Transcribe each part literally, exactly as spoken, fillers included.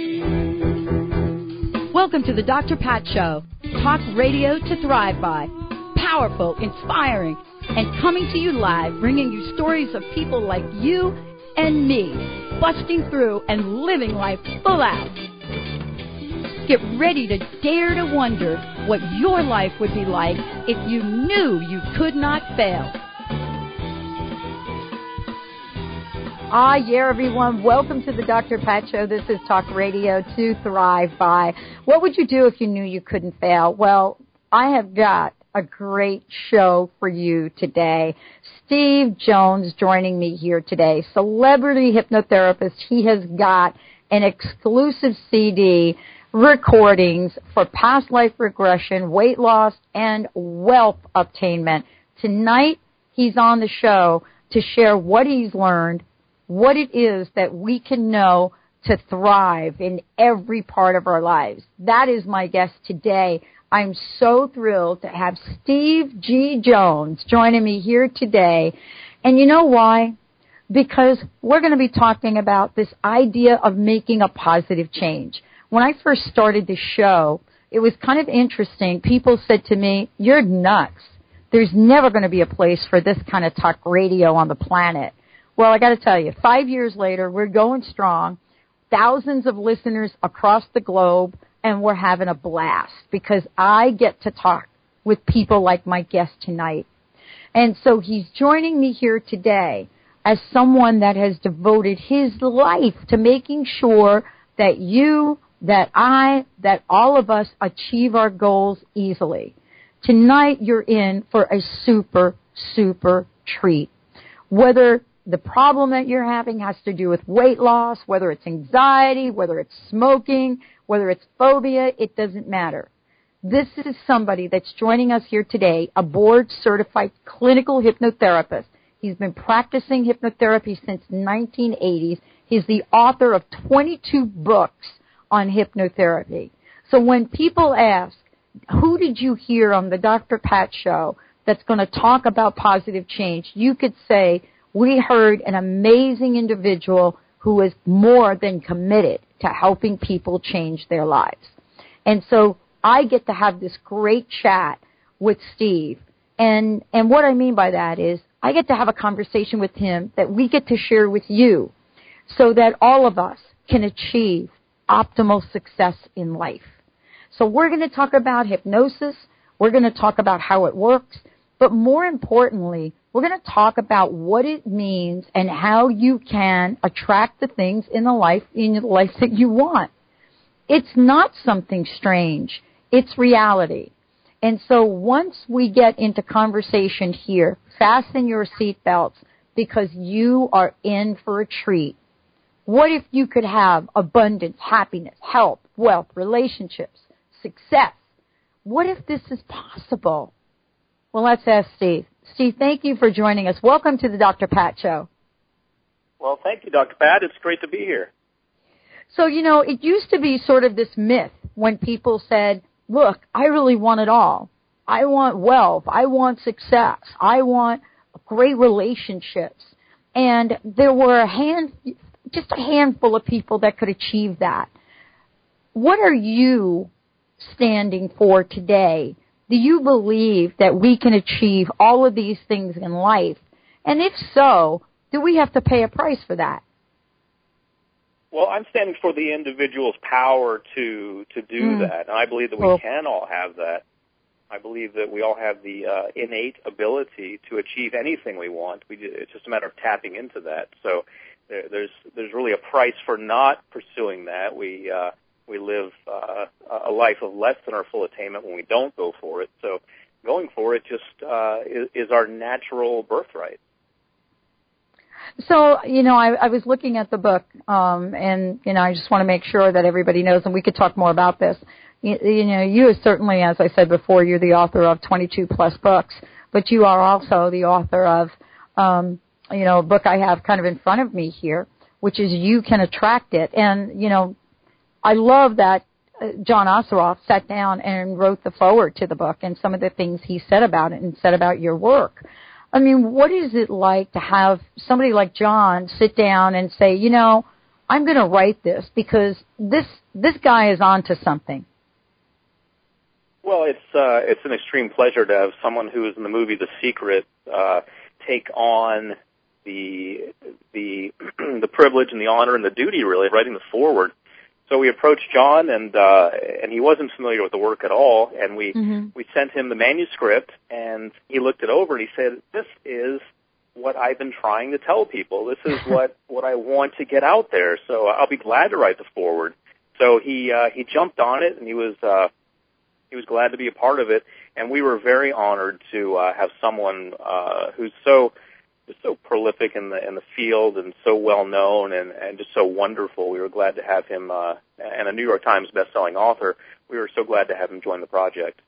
Welcome to the Doctor Pat Show. Talk radio to thrive by. Powerful, inspiring, and coming to you live, bringing you stories of people like you and me, busting through and living life full out. Get ready to dare to wonder what your life would be like if you knew you could not fail. Ah, yeah, everyone. Welcome to the Doctor Pat Show. This is Talk Radio to Thrive By. What would you do if you knew you couldn't fail? Well, I have got a great show for you today. Steve Jones joining me here today, celebrity hypnotherapist. He has got an exclusive C D recordings for past life regression, weight loss, and wealth obtainment. Tonight, he's on the show to share what he's learned, what it is that we can know to thrive in every part of our lives. That is my guest today. I'm so thrilled to have Steve G. Jones joining me here today. And you know why? Because we're going to be talking about this idea of making a positive change. When I first started the show, it was kind of interesting. People said to me, "You're nuts. There's never going to be a place for this kind of talk radio on the planet." Well, I got to tell you, five years later, we're going strong, thousands of listeners across the globe, and we're having a blast because I get to talk with people like my guest tonight. And so he's joining me here today as someone that has devoted his life to making sure that you, that I, that all of us achieve our goals easily. Tonight, you're in for a super, super treat. Whether the problem that you're having has to do with weight loss, whether it's anxiety, whether it's smoking, whether it's phobia, it doesn't matter. This is somebody that's joining us here today, a board-certified clinical hypnotherapist. He's been practicing hypnotherapy since nineteen eighties. He's the author of twenty-two books on hypnotherapy. So when people ask, who did you hear on the Doctor Pat Show that's going to talk about positive change, you could say, we heard an amazing individual who is more than committed to helping people change their lives. And so I get to have this great chat with Steve. And, and what I mean by that is I get to have a conversation with him that we get to share with you so that all of us can achieve optimal success in life. So we're going to talk about hypnosis. We're going to talk about how it works. But more importantly, we're going to talk about what it means and how you can attract the things in the life in your life that you want. It's not something strange. It's reality. And so once we get into conversation here, fasten your seatbelts because you are in for a treat. What if you could have abundance, happiness, health, wealth, relationships, success? What if this is possible? Well, let's ask Steve. Steve, thank you for joining us. Welcome to the Doctor Pat Show. Well, thank you, Doctor Pat. It's great to be here. So, you know, it used to be sort of this myth when people said, look, I really want it all. I want wealth. I want success. I want great relationships. And there were a hand, just a handful of people that could achieve that. What are you standing for today? Do you believe that we can achieve all of these things in life? And if so, do we have to pay a price for that? Well, I'm standing for the individual's power to to do mm. that, and I believe that we well, can all have that. I believe that we all have the uh, innate ability to achieve anything we want. We, it's just a matter of tapping into that. So there, there's there's really a price for not pursuing that. We uh, We live uh, a life of less than our full attainment when we don't go for it. So going for it just uh, is, is our natural birthright. So, you know, I, I was looking at the book, um, and, you know, I just want to make sure that everybody knows, and we could talk more about this. You, you know, you are certainly, as I said before, you're the author of twenty-two plus books, but you are also the author of, um, you know, a book I have kind of in front of me here, which is You Can Attract It. And, you know, I love that John Assaraf sat down and wrote the foreword to the book and some of the things he said about it and said about your work. I mean, what is it like to have somebody like John sit down and say, you know, I'm going to write this because this this guy is onto something? Well, it's uh, it's an extreme pleasure to have someone who is in the movie The Secret uh, take on the the the privilege and the honor and the duty, really, of writing the foreword. So we approached John, and uh, and he wasn't familiar with the work at all, and we mm-hmm. we sent him the manuscript, and he looked it over, and he said, "This is what I've been trying to tell people. This is what, what I want to get out there. So I'll be glad to write the foreword." So he uh, he jumped on it, and he was uh, he was glad to be a part of it, and we were very honored to uh, have someone uh, who's so. so prolific in the in the field and so well known and, and just so wonderful. We were glad to have him, uh, and a New York Times best-selling author. We were so glad to have him join the project.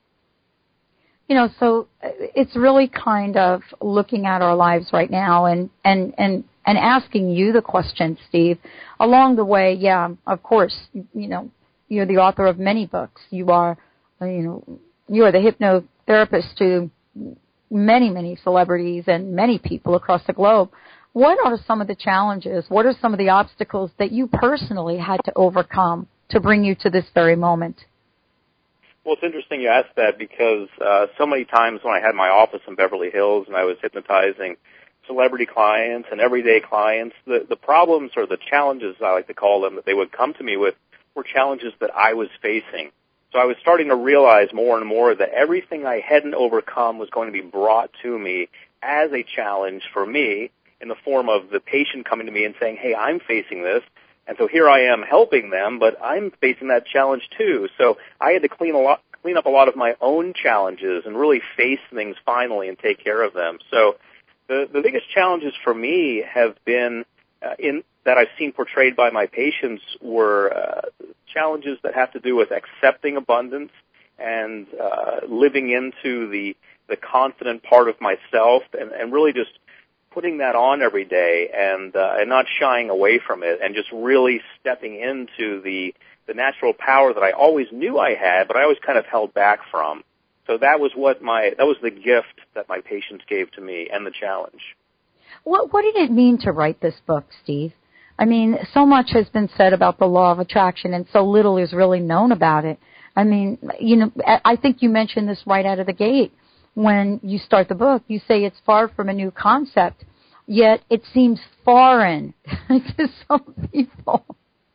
You know, so it's really kind of looking at our lives right now and, and, and, and asking you the question, Steve. Along the way, yeah, of course, you know, you're the author of many books. You are, you know, you are the hypnotherapist to many, many celebrities and many people across the globe. What are some of the challenges? What are some of the obstacles that you personally had to overcome to bring you to this very moment? Well, it's interesting you asked that because uh, so many times when I had my office in Beverly Hills and I was hypnotizing celebrity clients and everyday clients, the, the problems or the challenges, I like to call them, that they would come to me with were challenges that I was facing. So I was starting to realize more and more that everything I hadn't overcome was going to be brought to me as a challenge for me in the form of the patient coming to me and saying, "Hey, I'm facing this." And so here I am helping them, but I'm facing that challenge too. So I had to clean a lot, clean up a lot of my own challenges and really face things finally and take care of them. So the, the biggest challenges for me have been uh, in that I've seen portrayed by my patients were uh, challenges that have to do with accepting abundance and uh, living into the the confident part of myself, and, and really just putting that on every day and uh, and not shying away from it, and just really stepping into the the natural power that I always knew I had, but I always kind of held back from. So that was what my that was the gift that my patients gave to me, and the challenge. What what did it mean to write this book, Steve? I mean, so much has been said about the law of attraction, and so little is really known about it. I mean, you know, I think you mentioned this right out of the gate when you start the book. You say it's far from a new concept, yet it seems foreign to some people,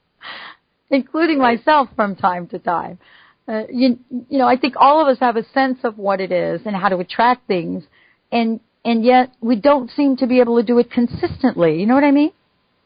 including myself from time to time. Uh, you, you know, I think all of us have a sense of what it is and how to attract things, and and yet we don't seem to be able to do it consistently. You know what I mean?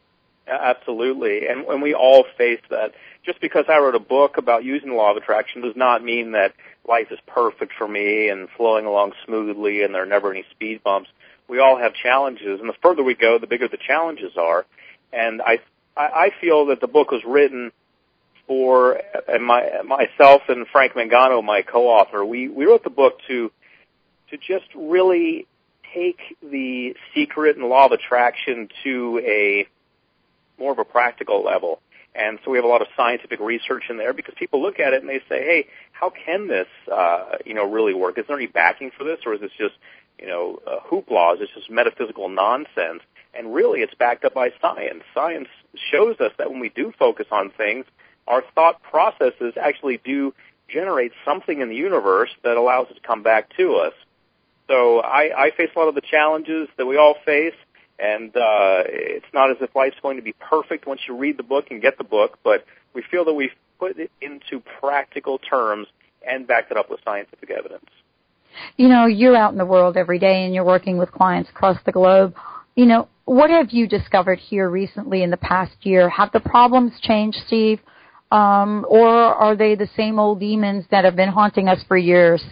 Absolutely, and when we all face that. Just because I wrote a book about using the law of attraction does not mean that life is perfect for me and flowing along smoothly and there are never any speed bumps. We all have challenges, and the further we go, the bigger the challenges are. And I, I feel that the book was written for and my, myself and Frank Mangano, my co-author. We, we wrote the book to to just really take the secret and the law of attraction to a more of a practical level. And so we have a lot of scientific research in there because people look at it and they say, hey, how can this, uh, you know, really work? Is there any backing for this, or is this just, you know, uh, hoopla? Is this just metaphysical nonsense? And really it's backed up by science. Science shows us that when we do focus on things, our thought processes actually do generate something in the universe that allows it to come back to us. So I, I face a lot of the challenges that we all face. And uh, it's not as if life's going to be perfect once you read the book and get the book, but we feel that we've put it into practical terms and backed it up with scientific evidence. You know, you're out in the world every day and you're working with clients across the globe. You know, what have you discovered here recently in the past year? Have the problems changed, Steve, um, or are they the same old demons that have been haunting us for years?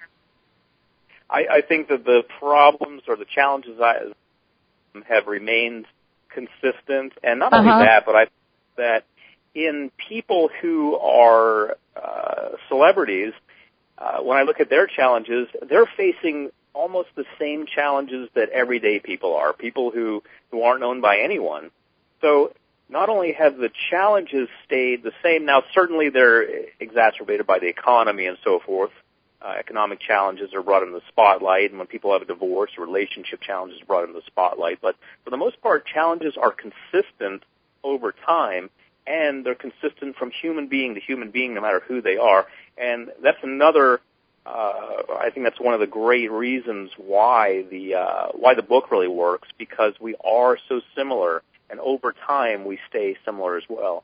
I, I think that the problems or the challenges I have remained consistent, and not only uh-huh. that, but I think that in people who are uh, celebrities, uh, when I look at their challenges, they're facing almost the same challenges that everyday people are, people who, who aren't known by anyone. So not only have the challenges stayed the same, now certainly they're exacerbated by the economy and so forth. Uh, economic challenges are brought into the spotlight, and when people have a divorce, relationship challenges are brought into the spotlight. But for the most part, challenges are consistent over time, and they're consistent from human being to human being, no matter who they are. And that's another, uh, I think that's one of the great reasons why the uh, why the book really works, because we are so similar, and over time we stay similar as well.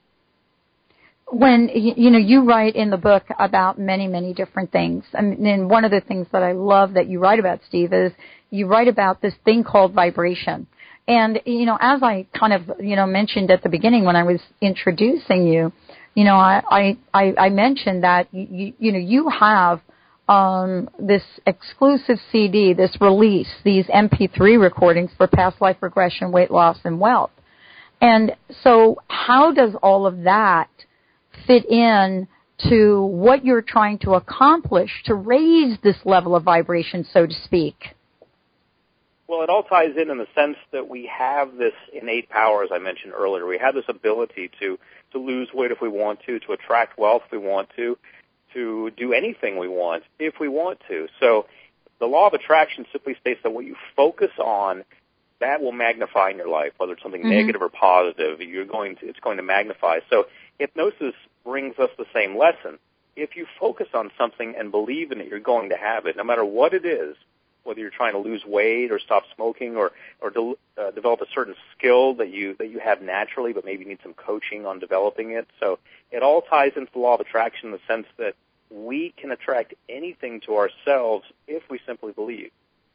When, you know, you write in the book about many, many different things. I mean, and one of the things that I love that you write about, Steve, is you write about this thing called vibration. And, you know, as I kind of, you know, mentioned at the beginning when I was introducing you, you know, I, I, I mentioned that, you, you know, you have um, this exclusive C D, this release, these M P three recordings for past life regression, weight loss, and wealth. And so how does all of that fit in to what you're trying to accomplish to raise this level of vibration, so to speak? Well, it all ties in in the sense that we have this innate power, as I mentioned earlier. We have this ability to, to lose weight if we want to, to attract wealth if we want to, to do anything we want if we want to. So the law of attraction simply states that what you focus on, that will magnify in your life, whether it's something mm-hmm. negative or positive. You're going to, it's going to magnify. So hypnosis brings us the same lesson. If you focus on something and believe in it, you're going to have it, no matter what it is, whether you're trying to lose weight or stop smoking or, or de- uh, develop a certain skill that you that you have naturally, but maybe need some coaching on developing it. So it all ties into the law of attraction in the sense that we can attract anything to ourselves if we simply believe.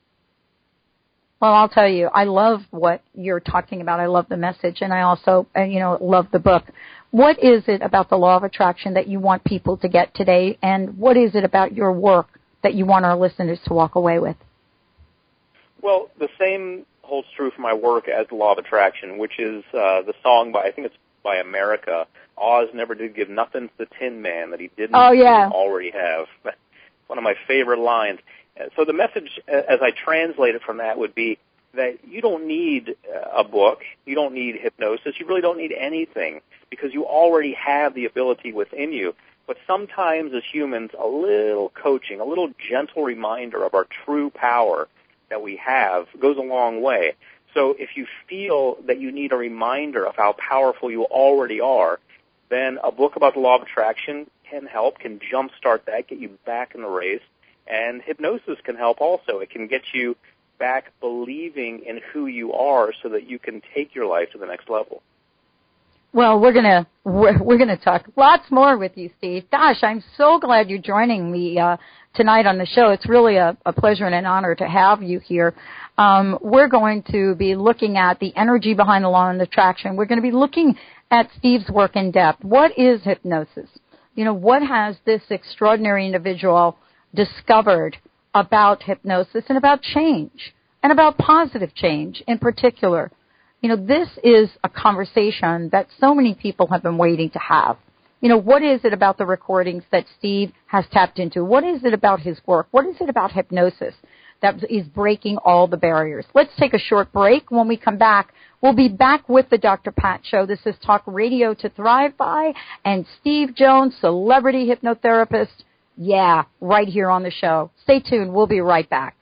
Well, I'll tell you, I love what you're talking about. I love the message, and I also, uh, you know, love the book. What is it about the law of attraction that you want people to get today, and what is it about your work that you want our listeners to walk away with? Well, the same holds true for my work as the law of attraction, which is uh, the song by, I think it's by America, Oz never did give nothing to the Tin Man that he didn't, oh, yeah. didn't already have. One of my favorite lines. So the message, as I translate it from that, would be that you don't need a book, you don't need hypnosis, you really don't need anything, because you already have the ability within you. But sometimes as humans, a little coaching, a little gentle reminder of our true power that we have goes a long way. So if you feel that you need a reminder of how powerful you already are, then a book about the law of attraction can help, can jumpstart that, get you back in the race. And hypnosis can help also. It can get you back believing in who you are so that you can take your life to the next level. Well, we're gonna we're, we're gonna talk lots more with you, Steve. Gosh, I'm so glad you're joining me uh, tonight on the show. It's really a, a pleasure and an honor to have you here. Um, we're going to be looking at the energy behind the law of attraction. We're going to be looking at Steve's work in depth. What is hypnosis? You know, what has this extraordinary individual discovered about hypnosis and about change and about positive change in particular? You know, this is a conversation that so many people have been waiting to have. You know, what is it about the recordings that Steve has tapped into? What is it about his work? What is it about hypnosis that is breaking all the barriers? Let's take a short break. When we come back, we'll be back with the Doctor Pat Show. This is Talk Radio to Thrive By, and Steve Jones, celebrity hypnotherapist. Yeah, right here on the show. Stay tuned. We'll be right back.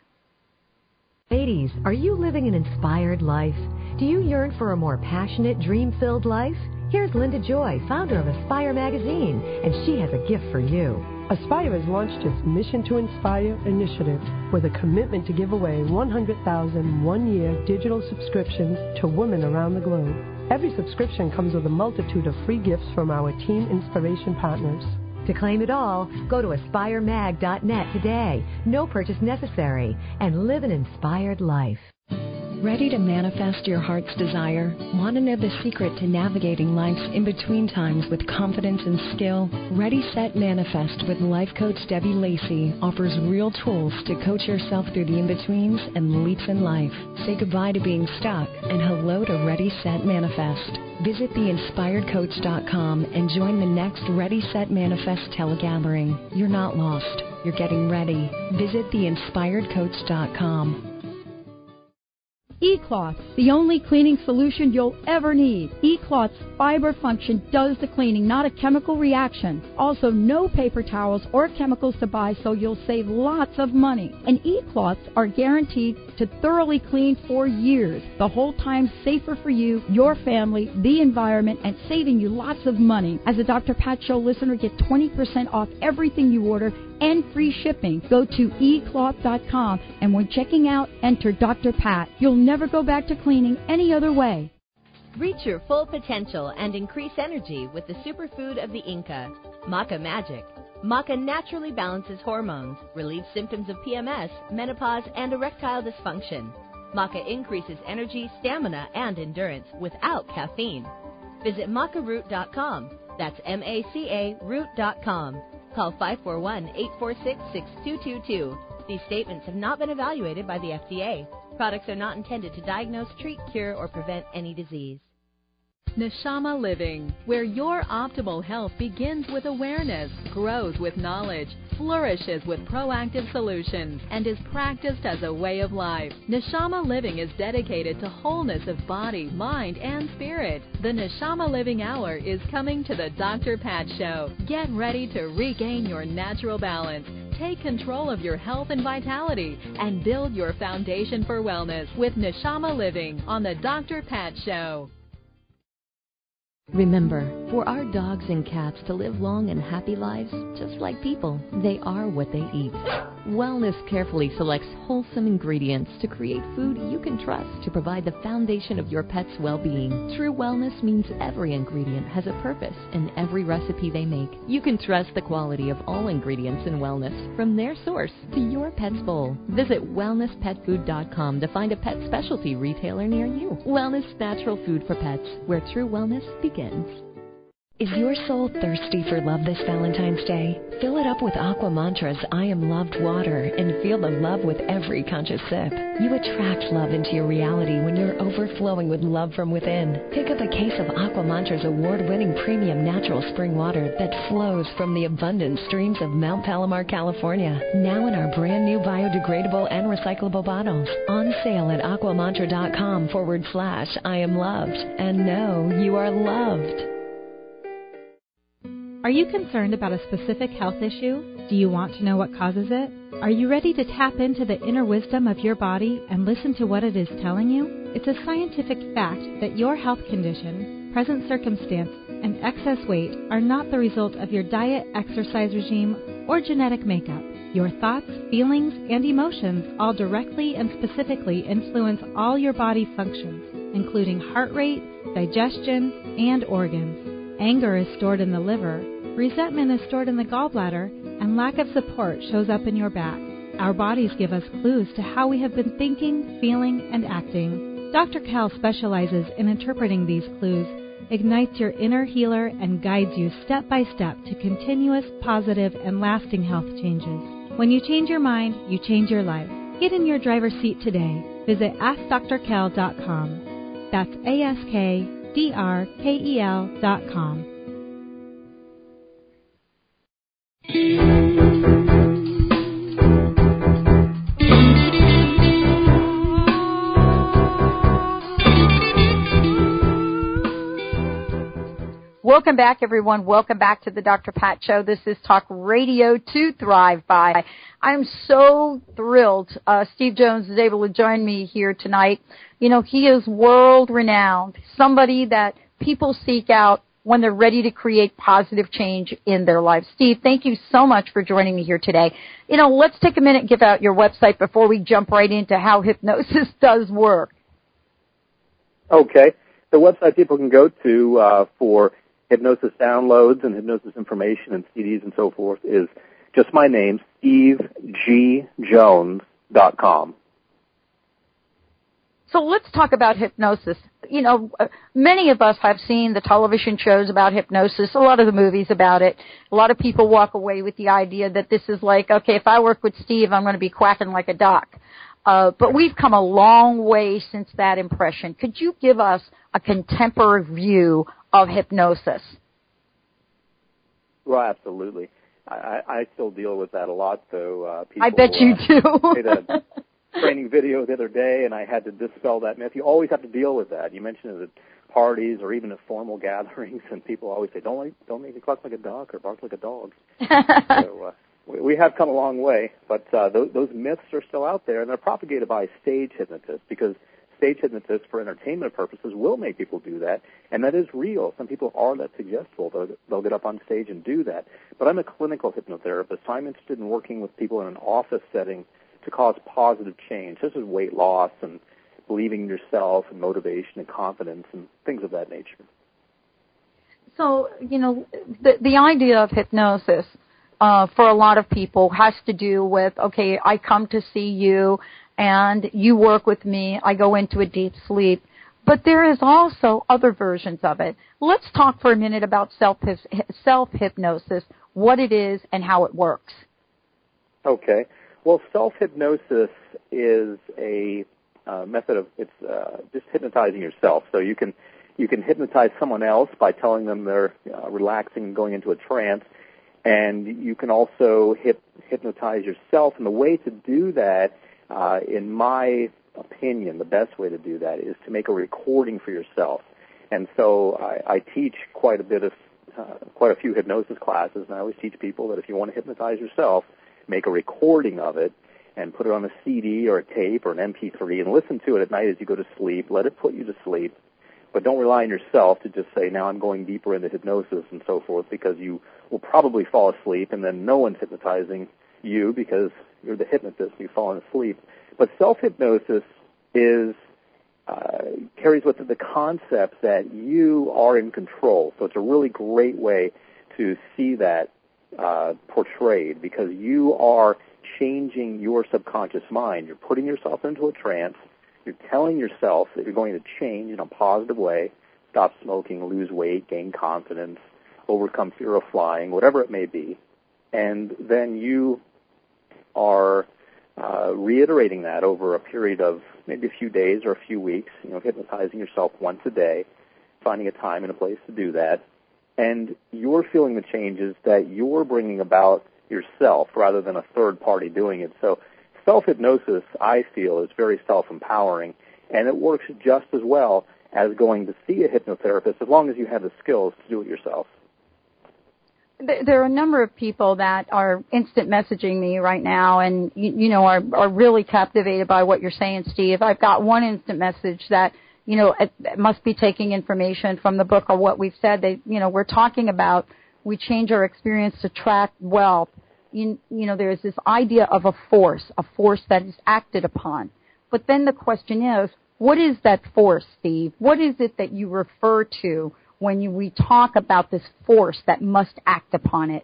Ladies, are you living an inspired life? Do you yearn for a more passionate, dream-filled life? Here's Linda Joy, founder of Aspire Magazine, and she has a gift for you. Aspire has launched its Mission to Inspire initiative with a commitment to give away one hundred thousand one-year digital subscriptions to women around the globe. Every subscription comes with a multitude of free gifts from our team inspiration partners. To claim it all, go to aspire mag dot net today. No purchase necessary, and live an inspired life. Ready to manifest your heart's desire? Want to know the secret to navigating life's in-between times with confidence and skill? Ready, Set, Manifest with life coach Debbie Lacey offers real tools to coach yourself through the in-betweens and leaps in life. Say goodbye to being stuck and hello to Ready, Set, Manifest. Visit the inspired coach dot com and join the next Ready, Set, Manifest telegathering. You're not lost. You're getting ready. Visit the inspired coach dot com. E-Cloth, the only cleaning solution you'll ever need. E-Cloth's fiber function does the cleaning, not a chemical reaction. Also, no paper towels or chemicals to buy, so you'll save lots of money. And E-Cloths are guaranteed to thoroughly clean for years, the whole time safer for you, your family, the environment, and saving you lots of money. As a Doctor Pat Show listener, get twenty percent off everything you order and free shipping. Go to e cloth dot com, and when checking out, enter Doctor Pat. You'll never go back to cleaning any other way. Reach your full potential and increase energy with the superfood of the Inca, Maca Magic. Maca naturally balances hormones, relieves symptoms of P M S, menopause, and erectile dysfunction. Maca increases energy, stamina, and endurance without caffeine. Visit maca root dot com. That's M A C A root dot com. Call five four one, eight four six, six two two two. These statements have not been evaluated by the F D A. Products are not intended to diagnose, treat, cure, or prevent any disease. Neshama Living, where your optimal health begins with awareness, grows with knowledge, flourishes with proactive solutions, and is practiced as a way of life. Neshama Living is dedicated to wholeness of body, mind, and spirit. The Neshama Living Hour is coming to the Doctor Pat Show. Get ready to regain your natural balance. Take control of your health and vitality and build your foundation for wellness with Neshama Living on the Doctor Pat Show. Remember, for our dogs and cats to live long and happy lives, just like people, they are what they eat. Wellness carefully selects wholesome ingredients to create food you can trust to provide the foundation of your pet's well-being. True wellness means every ingredient has a purpose in every recipe they make. You can trust the quality of all ingredients in wellness, from their source to your pet's bowl. Visit wellness pet food dot com to find a pet specialty retailer near you. Wellness Natural Food for Pets, where true wellness begins. Is your soul thirsty for love this Valentine's Day? Fill it up with Aqua Mantra's I Am Loved water and feel the love with every conscious sip. You attract love into your reality when you're overflowing with love from within. Pick up a case of Aqua Mantra's award-winning premium natural spring water that flows from the abundant streams of Mount Palomar, California. Now in our brand new biodegradable and recyclable bottles. On sale at aquamantra.com forward slash I am loved. And know you are loved. Are you concerned about a specific health issue? Do you want to know what causes it? Are you ready to tap into the inner wisdom of your body and listen to what it is telling you? It's a scientific fact that your health condition, present circumstance, and excess weight are not the result of your diet, exercise regime, or genetic makeup. Your thoughts, feelings, and emotions all directly and specifically influence all your body functions, including heart rate, digestion, and organs. Anger is stored in the liver, resentment is stored in the gallbladder, and lack of support shows up in your back. Our bodies give us clues to how we have been thinking, feeling, and acting. Doctor Cal specializes in interpreting these clues, ignites your inner healer, and guides you step by step to continuous, positive, and lasting health changes. When you change your mind, you change your life. Get in your driver's seat today. Visit ask dr kel dot com. That's A S K D R K E L dot com. Welcome back, everyone. Welcome back to the Doctor Pat Show. This is Talk Radio to Thrive By. I'm so thrilled uh, Steve Jones is able to join me here tonight. You know, he is world-renowned, somebody that people seek out when they're ready to create positive change in their life. Steve, thank you so much for joining me here today. You know, let's take a minute and give out your website before we jump right into how hypnosis does work. Okay. The website people can go to uh, for hypnosis downloads and hypnosis information and C Ds and so forth is just my name, steve g jones dot com. So let's talk about hypnosis. You know, many of us have seen the television shows about hypnosis, a lot of the movies about it. A lot of people walk away with the idea that this is like, okay, if I work with Steve, I'm going to be quacking like a duck. Uh, but we've come a long way since that impression. Could you give us a contemporary view of hypnosis? Well, absolutely. I, I still deal with that a lot, so uh, people... I bet you uh, do. say that, training video the other day, and I had to dispel that myth. You always have to deal with that. You mentioned it at parties or even at formal gatherings, and people always say, "Don't like, don't make me cluck like a duck or bark like a dog." so uh, we, we have come a long way, but uh, those, those myths are still out there, and they're propagated by stage hypnotists because stage hypnotists, for entertainment purposes, will make people do that, and that is real. Some people are that suggestible. They'll, they'll get up on stage and do that. But I'm a clinical hypnotherapist, so I'm interested in working with people in an office setting to cause positive change. This is weight loss and believing in yourself and motivation and confidence and things of that nature. So, you know, the, the idea of hypnosis uh, for a lot of people has to do with, okay, I come to see you, and you work with me, I go into a deep sleep. But there is also other versions of it. Let's talk for a minute about self, self-hypnosis, what it is and how it works. Okay. Well, self-hypnosis is a uh, method of, it's uh, just hypnotizing yourself. So you can you can hypnotize someone else by telling them they're uh, relaxing and going into a trance, and you can also hip, hypnotize yourself. And the way to do that, Uh, in my opinion, the best way to do that is to make a recording for yourself. And so I, I teach quite a bit of, uh, quite a few hypnosis classes, and I always teach people that if you want to hypnotize yourself, make a recording of it and put it on a C D or a tape or an M P three and listen to it at night as you go to sleep. Let it put you to sleep. But don't rely on yourself to just say, now I'm going deeper into hypnosis and so forth, because you will probably fall asleep and then no one's hypnotizing you because you're the hypnotist, you've fallen asleep. But self-hypnosis is uh, carries with it the concept that you are in control. So it's a really great way to see that uh, portrayed, because you are changing your subconscious mind. You're putting yourself into a trance. You're telling yourself that you're going to change in a positive way, stop smoking, lose weight, gain confidence, overcome fear of flying, whatever it may be. And then you are uh, reiterating that over a period of maybe a few days or a few weeks, you know, hypnotizing yourself once a day, finding a time and a place to do that, and you're feeling the changes that you're bringing about yourself rather than a third party doing it. So self-hypnosis, I feel, is very self-empowering, and it works just as well as going to see a hypnotherapist as long as you have the skills to do it yourself. There are a number of people that are instant messaging me right now and, you, you know, are, are really captivated by what you're saying, Steve. I've got one instant message that, you know, it, it must be taking information from the book or what we've said. They, you know, we're talking about we change our experience to attract wealth. You, you know, there's this idea of a force, a force that is acted upon. But then the question is, what is that force, Steve? What is it that you refer to when you, we talk about this force that must act upon it?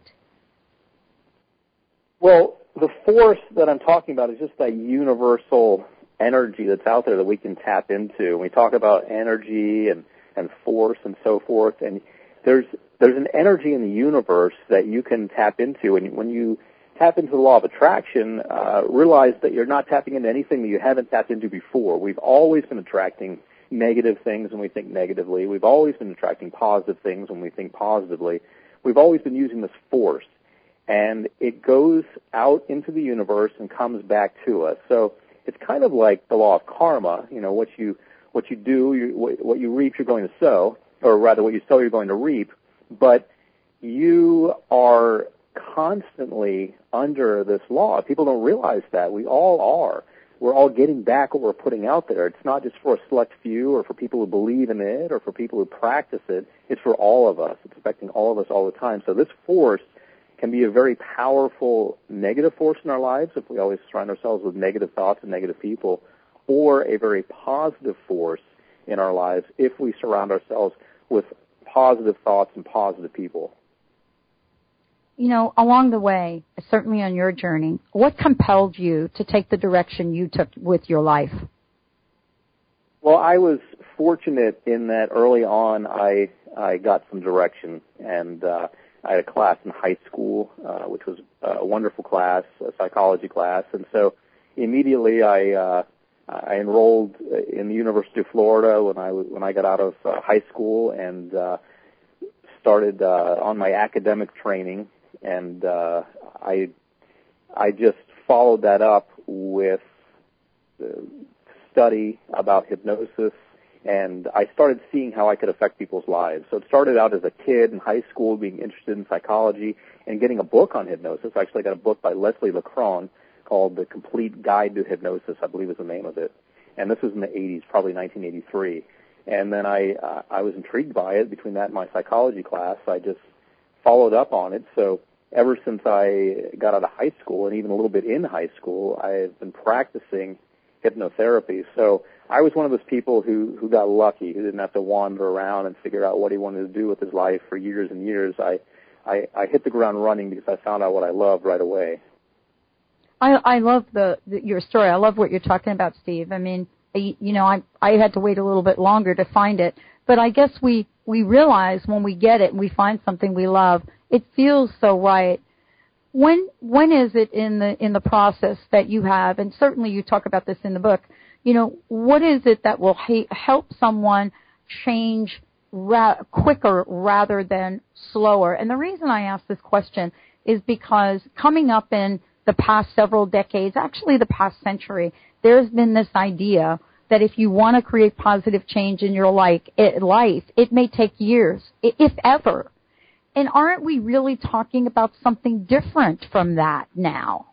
Well, the force that I'm talking about is just that universal energy that's out there that we can tap into. And we talk about energy and, and force and so forth, and there's there's an energy in the universe that you can tap into. And when you tap into the law of attraction, uh, realize that you're not tapping into anything that you haven't tapped into before. We've always been attracting negative things when we think negatively. We've always been attracting positive things when we think positively. We've always been using this force, and it goes out into the universe and comes back to us. So it's kind of like the law of karma. You know, what you what you do, you, what, what you reap, you're going to sow, or rather, what you sow, you're going to reap. But you are constantly under this law. People don't realize that. We all are. We're all getting back what we're putting out there. It's not just for a select few or for people who believe in it or for people who practice it. It's for all of us. It's affecting all of us all the time. So this force can be a very powerful negative force in our lives if we always surround ourselves with negative thoughts and negative people, or a very positive force in our lives if we surround ourselves with positive thoughts and positive people. You know, along the way, certainly on your journey, what compelled you to take the direction you took with your life? Well, I was fortunate in that early on I I got some direction, and uh, I had a class in high school, uh, which was a wonderful class, a psychology class, and so immediately I uh, I enrolled in the University of Florida when I when I got out of uh, high school and uh, started uh, on my academic training. And uh, I I just followed that up with study about hypnosis, and I started seeing how I could affect people's lives. So it started out as a kid in high school being interested in psychology and getting a book on hypnosis. I actually got a book by Leslie LeCron called The Complete Guide to Hypnosis, I believe is the name of it. And this was in the eighties, probably nineteen eighty-three. And then I uh, I was intrigued by it. Between that and my psychology class, I just followed up on it. So ever since I got out of high school, and even a little bit in high school, I've been practicing hypnotherapy. So I was one of those people who, who got lucky, who didn't have to wander around and figure out what he wanted to do with his life for years and years. I, I, I hit the ground running because I found out what I loved right away. I, I love the, the your story. I love what you're talking about, Steve. I mean, I, you know, I I had to wait a little bit longer to find it, but I guess we we realize when we get it and we find something we love, it feels so right. When when is it in the in the process that you have, and certainly you talk about this in the book, you know, what is it that will ha- help someone change ra- quicker rather than slower? And the reason I ask this question is because coming up in the past several decades, actually the past century, there's been this idea that if you want to create positive change in your life, it, life, it may take years, if ever. And aren't we really talking about something different from that now?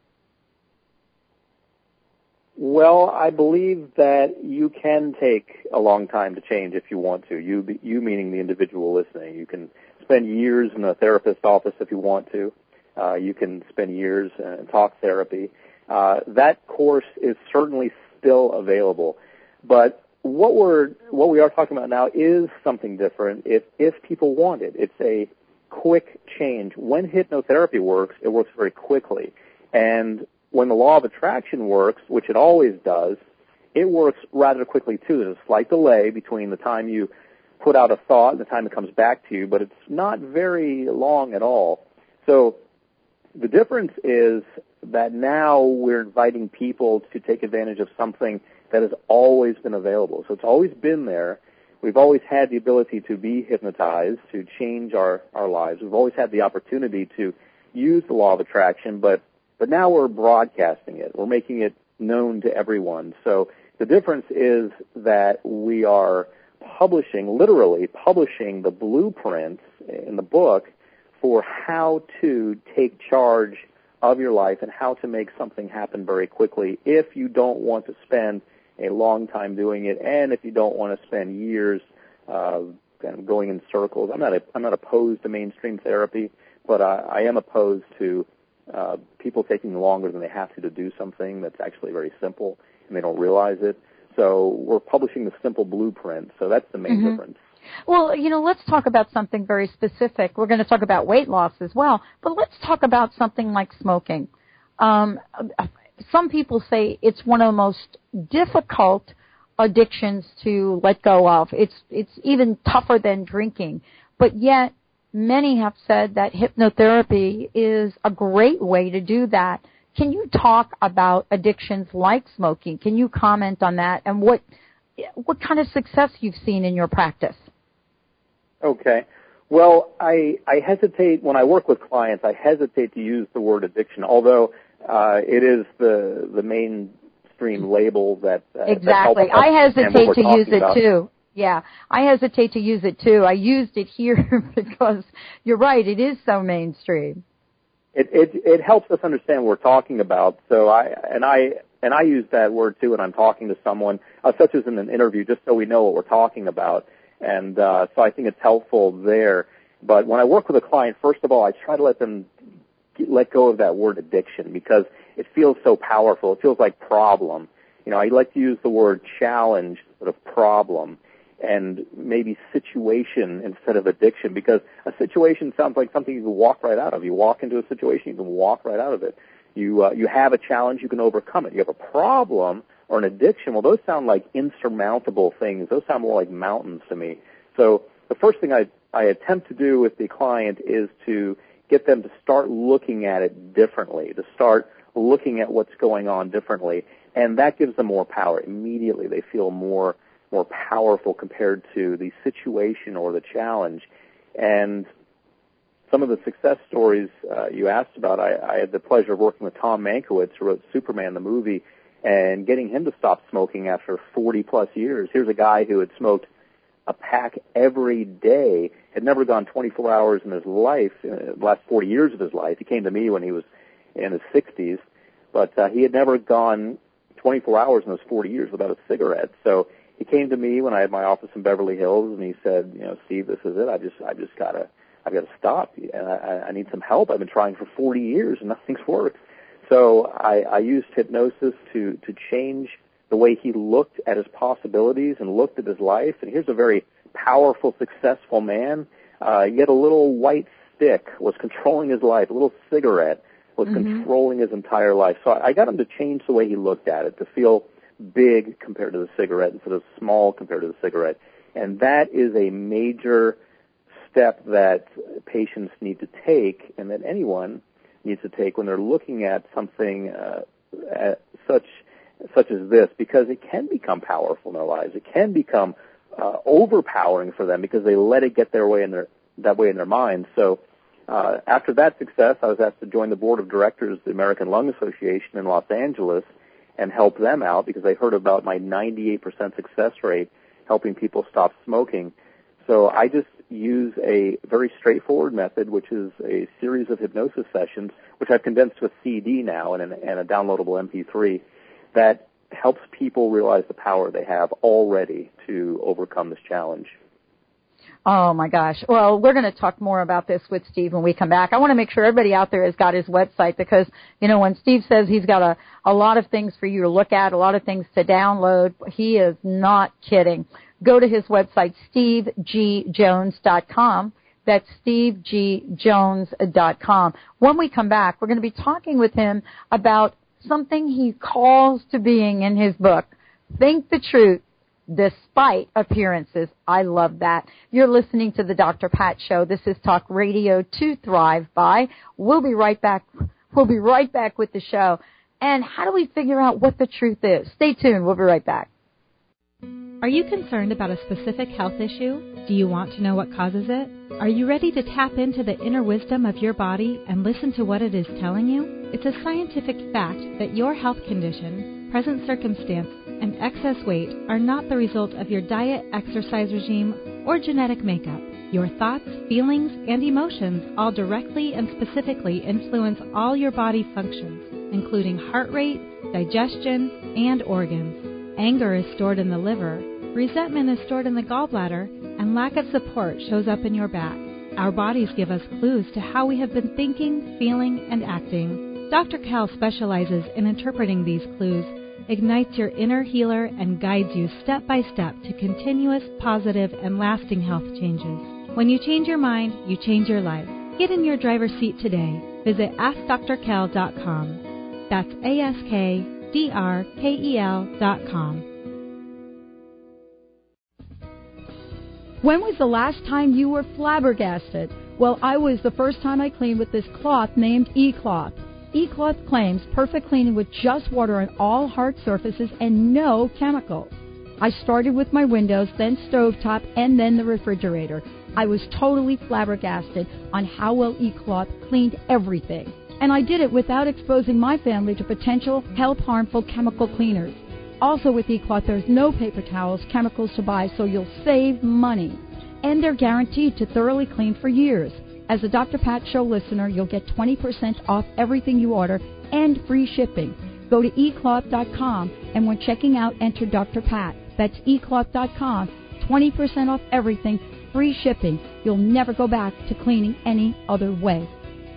Well, I believe that you can take a long time to change if you want to. You, you meaning the individual listening. You can spend years in a therapist's office if you want to. Uh, you can spend years in talk therapy. Uh, that course is certainly still available. But what we're what we are talking about now is something different if if people want it. It's a quick change. When hypnotherapy works, it works very quickly. And when the law of attraction works, which it always does, it works rather quickly too. There's a slight delay between the time you put out a thought and the time it comes back to you, but it's not very long at all. So the difference is that now we're inviting people to take advantage of something that has always been available. So it's always been there. We've always had the ability to be hypnotized, to change our, our lives. We've always had the opportunity to use the law of attraction, but, but now we're broadcasting it. We're making it known to everyone. So the difference is that we are publishing, literally publishing the blueprints in the book for how to take charge of your life and how to make something happen very quickly if you don't want to spend a long time doing it and if you don't want to spend years uh, kind of going in circles. I'm not a, I'm not opposed to mainstream therapy, but I, I am opposed to uh, people taking longer than they have to to do something that's actually very simple and they don't realize it. So we're publishing the simple blueprint. So that's the main mm-hmm. difference. Well, you know, let's talk about something very specific. We're going to talk about weight loss as well, but let's talk about something like smoking. Um, some people say it's one of the most difficult addictions to let go of. It's it's even tougher than drinking, but yet many have said that hypnotherapy is a great way to do that. Can you talk about addictions like smoking? Can you comment on that and what what kind of success you've seen in your practice? Okay. Well, I, I hesitate, when I work with clients, I hesitate to use the word addiction, although uh, it is the the mainstream label that uh, Exactly. That helps I hesitate to use it, about. too. Yeah, I hesitate to use it, too. I used it here because you're right, it is so mainstream. It, it, it helps us understand what we're talking about, so I, and I, and I use that word, too, when I'm talking to someone, uh, such as in an interview, just so we know what we're talking about. And uh, so I think it's helpful there. But when I work with a client, first of all, I try to let them get, let go of that word addiction because it feels so powerful. It feels like problem. You know, I like to use the word challenge instead of problem and maybe situation instead of addiction because a situation sounds like something you can walk right out of. You walk into a situation, you can walk right out of it. You, uh, you have a challenge, you can overcome it. You have a problem or an addiction, well, those sound like insurmountable things. Those sound more like mountains to me. So the first thing I, I attempt to do with the client is to get them to start looking at it differently, to start looking at what's going on differently, and that gives them more power. Immediately they feel more more powerful compared to the situation or the challenge. And some of the success stories uh, you asked about, I, I had the pleasure of working with Tom Mankiewicz, who wrote Superman, the movie, and getting him to stop smoking after forty plus years. Here's a guy who had smoked a pack every day, had never gone twenty-four hours in his life, uh, the last forty years of his life. He came to me when he was in his sixties, but uh, he had never gone twenty-four hours in those forty years without a cigarette. So he came to me when I had my office in Beverly Hills, and he said, you know, Steve, this is it. I just, I just gotta, I've got to stop, and I, I need some help. I've been trying for forty years, and nothing's worked. So I, I used hypnosis to to change the way he looked at his possibilities and looked at his life. And here's a very powerful, successful man. Uh, yet a little white stick was controlling his life. A little cigarette was mm-hmm. controlling his entire life. So I got him to change the way he looked at it, to feel big compared to the cigarette instead of small compared to the cigarette. And that is a major step that patients need to take, and that anyone needs to take when they're looking at something uh, at such such as this, because it can become powerful in their lives. It can become uh, overpowering for them because they let it get their way in their that way in their minds. So uh, after that success, I was asked to join the board of directors of the American Lung Association in Los Angeles and help them out because they heard about my ninety-eight percent success rate helping people stop smoking. So I just use a very straightforward method, which is a series of hypnosis sessions, which I've condensed to a C D now and, an, and a downloadable M P three, that helps people realize the power they have already to overcome this challenge. Oh, my gosh. Well, we're going to talk more about this with Steve when we come back. I want to make sure everybody out there has got his website because, you know, when Steve says he's got a, a lot of things for you to look at, a lot of things to download, he is not kidding. Go to his website, steve g jones dot com. That's steve g jones dot com. When we come back, we're going to be talking with him about something he calls to being in his book, Think the Truth Despite Appearances. I love that. You're listening to the Doctor Pat Show. This is Talk Radio to Thrive By. We'll be right back. We'll be right back with the show. And how do we figure out what the truth is? Stay tuned. We'll be right back. Are you concerned about a specific health issue? Do you want to know what causes it? Are you ready to tap into the inner wisdom of your body and listen to what it is telling you? It's a scientific fact that your health condition, present circumstance, and excess weight are not the result of your diet, exercise regime, or genetic makeup. Your thoughts, feelings, and emotions all directly and specifically influence all your body functions, including heart rate, digestion, and organs. Anger is stored in the liver, resentment is stored in the gallbladder, and lack of support shows up in your back. Our bodies give us clues to how we have been thinking, feeling, and acting. Doctor Cal specializes in interpreting these clues, ignites your inner healer, and guides you step by step to continuous, positive, and lasting health changes. When you change your mind, you change your life. Get in your driver's seat today. Visit ask dr kel dot com. That's A S K D R K E L dot com. When was the last time you were flabbergasted? Well, I was the first time I cleaned with this cloth named E-Cloth. E-Cloth claims perfect cleaning with just water on all hard surfaces and no chemicals. I started with my windows, then stovetop, and then the refrigerator. I was totally flabbergasted on how well E-Cloth cleaned everything. And I did it without exposing my family to potential health-harmful chemical cleaners. Also with E-Cloth, there's no paper towels, chemicals to buy, so you'll save money. And they're guaranteed to thoroughly clean for years. As a Doctor Pat Show listener, you'll get twenty percent off everything you order and free shipping. Go to e cloth dot com, and when checking out, enter Doctor Pat. That's e cloth dot com, twenty percent off everything, free shipping. You'll never go back to cleaning any other way.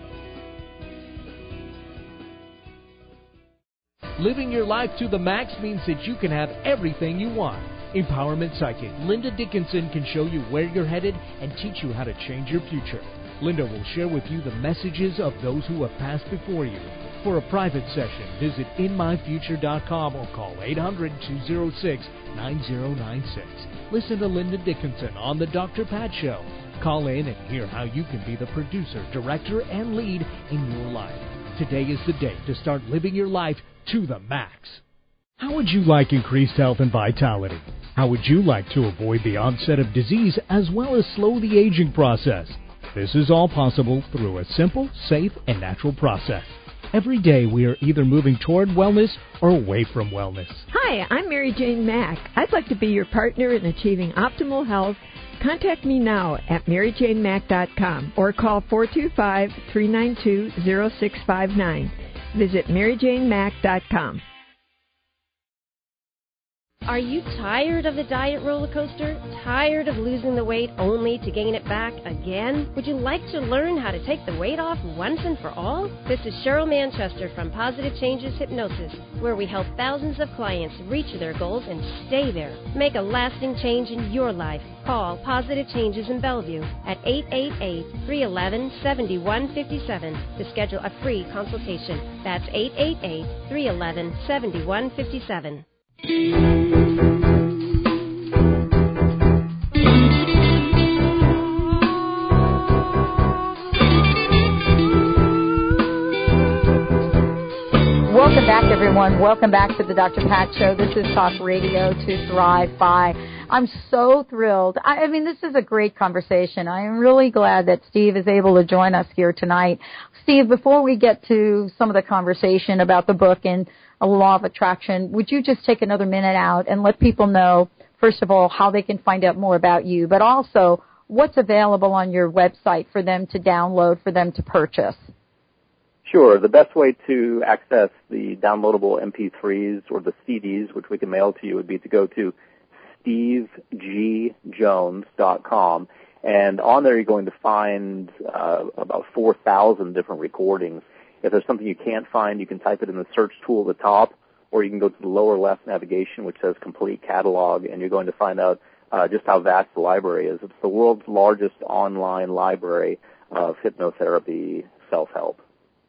Living your life to the max means that you can have everything you want. Empowerment Psychic Linda Dickinson can show you where you're headed and teach you how to change your future. Linda will share with you the messages of those who have passed before you. For a private session, visit in my future dot com or call eight hundred, two oh six, nine oh nine six. Listen to Linda Dickinson on The Doctor Pat Show. Call in and hear how you can be the producer, director, and lead in your life. Today is the day to start living your life to the max. How would you like increased health and vitality? How would you like to avoid the onset of disease as well as slow the aging process? This is all possible through a simple, safe, and natural process. Every day we are either moving toward wellness or away from wellness. Hi, I'm Mary Jane Mack. I'd like to be your partner in achieving optimal health. Contact me now at mary jane mack dot com or call four two five, three nine two, zero six five nine. Visit mary jane mack dot com. Are you tired of the diet roller coaster? Tired of losing the weight only to gain it back again? Would you like to learn how to take the weight off once and for all? This is Cheryl Manchester from Positive Changes Hypnosis, where we help thousands of clients reach their goals and stay there. Make a lasting change in your life. Call Positive Changes in Bellevue at eight eight eight, three one one, seven one five seven to schedule a free consultation. That's eight eight eight, three one one, seven one five seven. Welcome back, everyone. Welcome back to the Doctor Pat Show. This is Talk Radio to Thrive By. I'm so thrilled. I, I mean, this is a great conversation. I am really glad that Steve is able to join us here tonight. Steve, before we get to some of the conversation about the book and a law of attraction, would you just take another minute out and let people know, first of all, how they can find out more about you, but also what's available on your website for them to download, for them to purchase? Sure. The best way to access the downloadable M P threes or the C Ds, which we can mail to you, would be to go to steve g jones dot com. And on there you're going to find uh, about four thousand different recordings. If there's something you can't find, you can type it in the search tool at the top, or you can go to the lower left navigation, which says Complete Catalog, and you're going to find out uh, just how vast the library is. It's the world's largest online library of hypnotherapy self-help.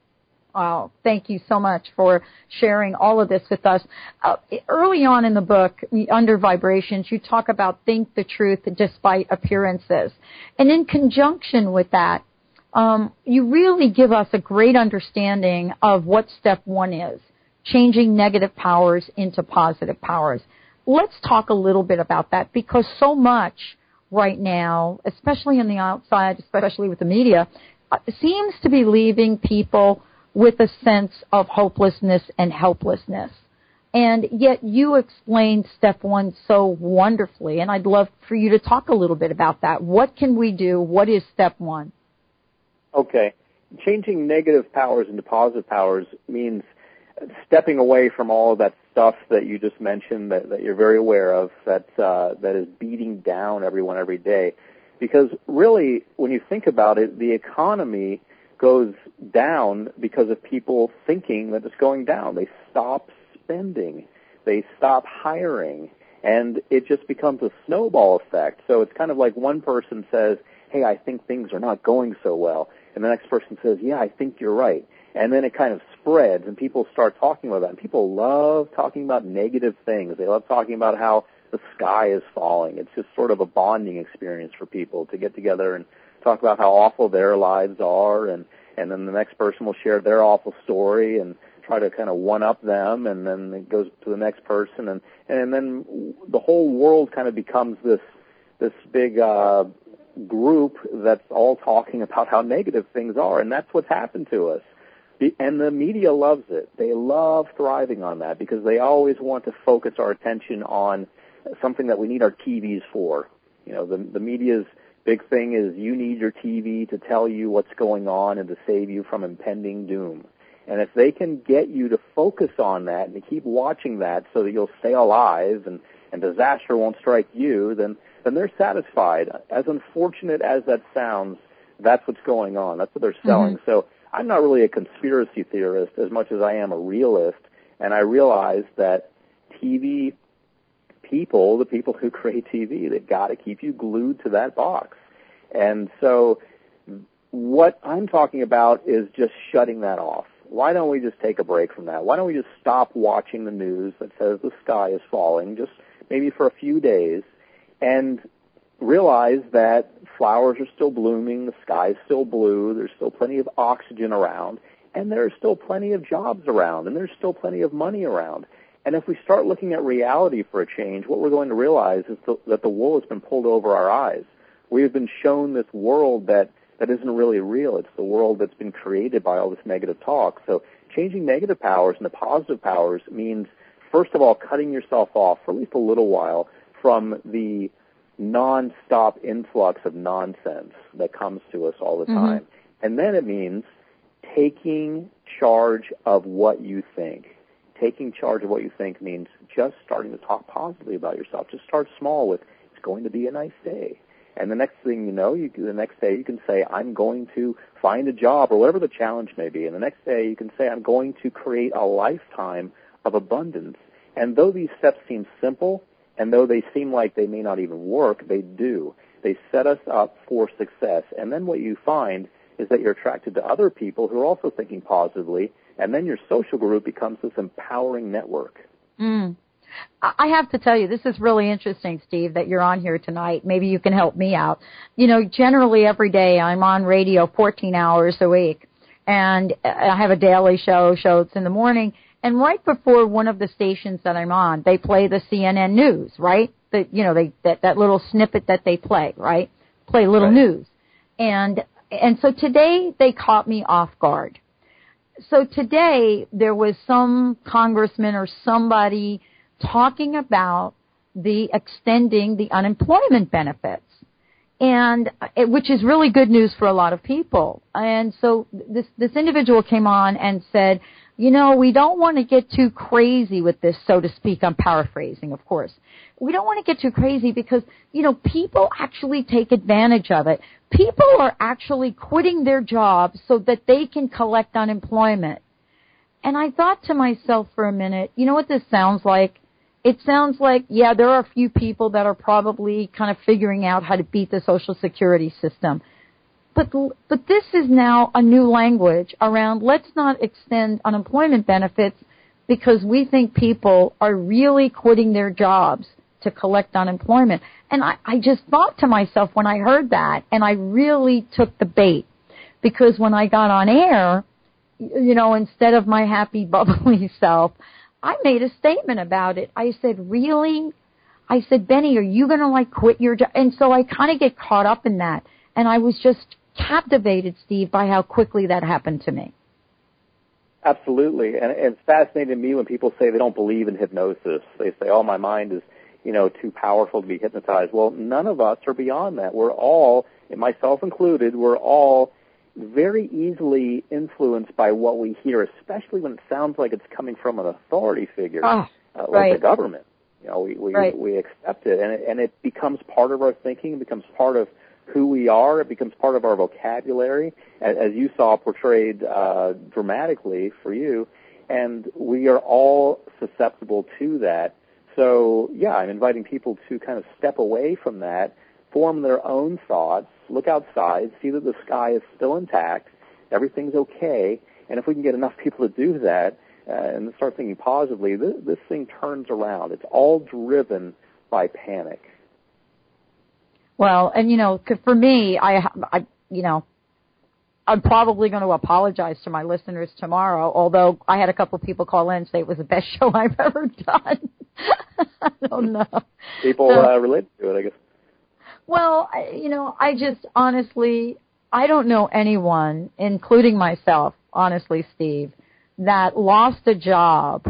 Wow, thank you so much for sharing all of this with us. Uh, early on in the book, under Vibrations, you talk about think the truth despite appearances. And in conjunction with that, um, you really give us a great understanding of what step one is, changing negative powers into positive powers. Let's talk a little bit about that, because so much right now, especially on the outside, especially with the media, uh, seems to be leaving people with a sense of hopelessness and helplessness. And yet you explained step one so wonderfully, and I'd love for you to talk a little bit about that. What can we do? What is step one? Okay. Changing negative powers into positive powers means stepping away from all of that stuff that you just mentioned that, that you're very aware of, that uh, that is beating down everyone every day. Because really, when you think about it, the economy goes down because of people thinking that it's going down. They stop spending. They stop hiring. And it just becomes a snowball effect. So it's kind of like one person says, hey, I think things are not going so well. And the next person says, yeah, I think you're right. And then it kind of spreads, and people start talking about that. And people love talking about negative things. They love talking about how the sky is falling. It's just sort of a bonding experience for people to get together and talk about how awful their lives are, and, and then the next person will share their awful story and try to kind of one-up them, and then it goes to the next person, and, and then the whole world kind of becomes this this big uh, group that's all talking about how negative things are, and that's what's happened to us. And the media loves it. They love thriving on that because they always want to focus our attention on something that we need our T Vs for. You know, the, the media's big thing is you need your T V to tell you what's going on and to save you from impending doom. And if they can get you to focus on that and to keep watching that so that you'll stay alive and, and disaster won't strike you, then, then they're satisfied. As unfortunate as that sounds, that's what's going on. That's what they're selling. Mm-hmm. So I'm not really a conspiracy theorist as much as I am a realist, and I realize that T V people, the people who create T V, they've got to keep you glued to that box. And so what I'm talking about is just shutting that off. Why don't we just take a break from that? Why don't we just stop watching the news that says the sky is falling, just maybe for a few days, and realize that flowers are still blooming, the sky is still blue, there's still plenty of oxygen around, and there's still plenty of jobs around, and there's still plenty of money around. And if we start looking at reality for a change, what we're going to realize is that the wool has been pulled over our eyes. We have been shown this world that, that isn't really real. It's the world that's been created by all this negative talk. So changing negative powers into positive powers means, first of all, cutting yourself off for at least a little while from the non-stop influx of nonsense that comes to us all the time. Mm-hmm. And then it means taking charge of what you think. Taking charge of what you think means just starting to talk positively about yourself. Just start small with, it's going to be a nice day. And the next thing you know, you, the next day you can say, I'm going to find a job, or whatever the challenge may be. And the next day you can say, I'm going to create a lifetime of abundance. And though these steps seem simple, and though they seem like they may not even work, they do. They set us up for success. And then what you find is that you're attracted to other people who are also thinking positively, and then your social group becomes this empowering network. Mm. I have to tell you, this is really interesting, Steve, that you're on here tonight. Maybe you can help me out. You know, generally every day I'm on radio fourteen hours a week, and I have a daily show, show it's in the morning, and right before one of the stations that I'm on, they play the C N N news, right? The, you know, they, that, that little snippet that they play, right? Play little right. news. And, and so today they caught me off guard. So today there was some congressman or somebody talking about the extending the unemployment benefits, and it, which is really good news for a lot of people. And so this this individual came on and said, you know, we don't want to get too crazy with this, so to speak. I'm paraphrasing, of course. We don't want to get too crazy because, you know, people actually take advantage of it. People are actually quitting their jobs so that they can collect unemployment. And I thought to myself for a minute, you know what this sounds like? It sounds like, yeah, there are a few people that are probably kind of figuring out how to beat the Social Security system. But but this is now a new language around let's not extend unemployment benefits because we think people are really quitting their jobs to collect unemployment. And I, I just thought to myself when I heard that, and I really took the bait, because when I got on air, you know, instead of my happy, bubbly self, I made a statement about it. I said, really? I said, Benny, are you going to, like, quit your job? And so I kind of get caught up in that. And I was just captivated, Steve, by how quickly that happened to me. Absolutely. And it's fascinating to me when people say they don't believe in hypnosis. They say, oh, my mind is, you know, too powerful to be hypnotized. Well, none of us are beyond that. We're all, and myself included, we're all very easily influenced by what we hear, especially when it sounds like it's coming from an authority figure, oh, uh, like right. the government. You know, we we, right. we accept it, and it, and it becomes part of our thinking. It becomes part of who we are. It becomes part of our vocabulary, as, as you saw portrayed uh, dramatically for you. And we are all susceptible to that. So, yeah, I'm inviting people to kind of step away from that, form their own thoughts, look outside, see that the sky is still intact, everything's okay, and if we can get enough people to do that uh, and start thinking positively, this, this thing turns around. It's all driven by panic. Well, and, you know, for me, I, I you know, I'm probably going to apologize to my listeners tomorrow, although I had a couple of people call in and say it was the best show I've ever done. I don't know. People so, uh, relate to it, I guess. Well, you know, I just honestly, I don't know anyone, including myself, honestly, Steve, that lost a job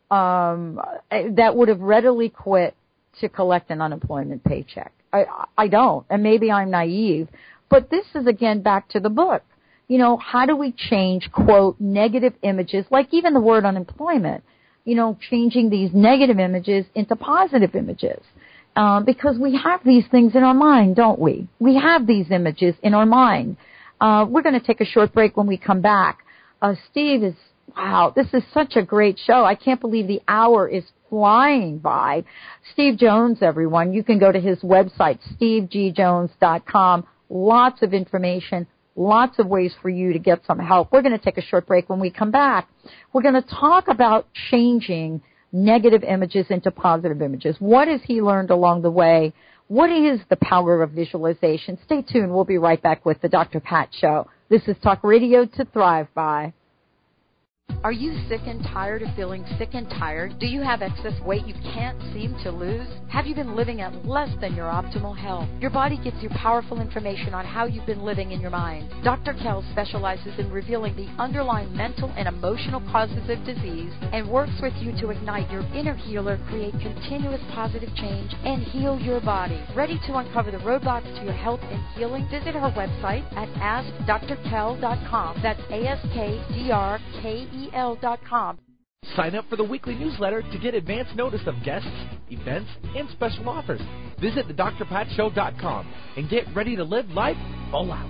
um, that would have readily quit to collect an unemployment paycheck. I, I don't, and maybe I'm naive, but this is, again, back to the book. You know, how do we change, quote, negative images, like even the word unemployment, you know, changing these negative images into positive images? Um, because we have these things in our mind, don't we? We have these images in our mind. Uh, we're going to take a short break. When we come back, uh, Steve is, wow, this is such a great show. I can't believe the hour is flying by. Steve Jones, everyone. You can go to his website, steve g jones dot com. Lots of information, lots of ways for you to get some help. We're going to take a short break. When we come back, we're going to talk about changing negative images into positive images. What has he learned along the way? What is the power of visualization? Stay tuned. We'll be right back with the Doctor Pat Show. This is Talk Radio to Thrive By. Are you sick and tired of feeling sick and tired? Do you have excess weight you can't seem to lose? Have you been living at less than your optimal health? Your body gives you powerful information on how you've been living in your mind. Doctor Kell specializes in revealing the underlying mental and emotional causes of disease and works with you to ignite your inner healer, create continuous positive change, and heal your body. Ready to uncover the roadblocks to your health and healing? Visit her website at ask dr kell dot com. That's A S K D R K E L dot com. Sign up for the weekly newsletter to get advance notice of guests, events, and special offers. Visit the dr pat show dot com and get ready to live life full out.